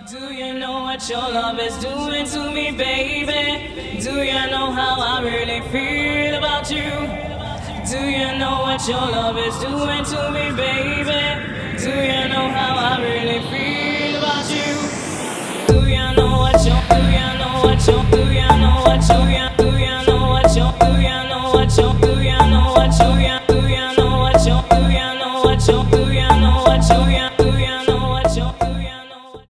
Do you know what your love is doing to me, baby? Do you know how I really feel about you? Do you know what your love is doing to me, baby? Do you know how I really feel about you? Do you know what your do you know what your do you know what your do you know what your do you know what your do you know what your do you know what your do you know what your do you know what your